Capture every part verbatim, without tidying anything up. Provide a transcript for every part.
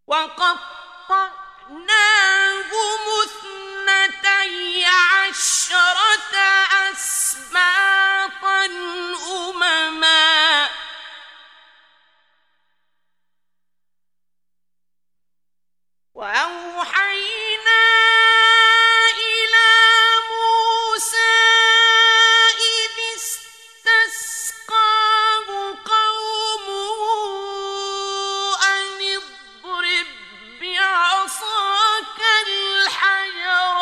وقطعناهم اثنتي عشرة أسباطا أمما وأوحينا إلى موسى إذ استسقاه قومه أن اضرب بعصاك الحجر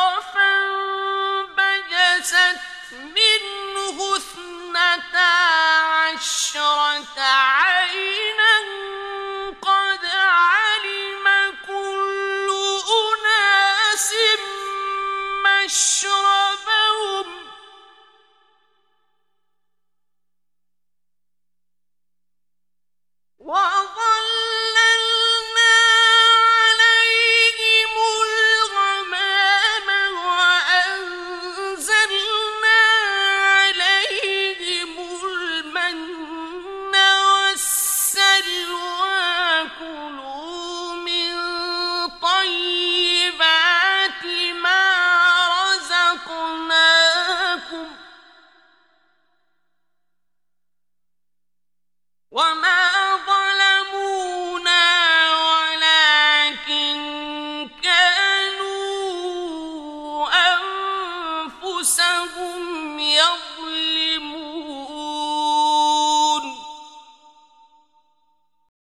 فانبجست منه اثنتا عشرة عينا قد علم كل أناس مشربهم